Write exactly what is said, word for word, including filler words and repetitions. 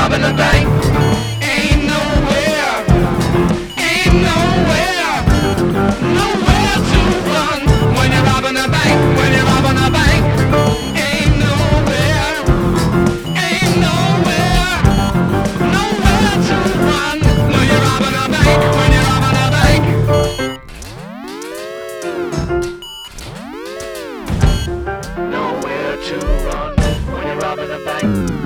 robbing a bank. Ain't nowhere, ain't nowhere, nowhere to run when you're robbing a bank, when you're robbing a bank. Ain't nowhere, ain't nowhere, nowhere to run when you're robbing a bank, when you're robbing a bank. Nowhere to run when you're robbing a bank.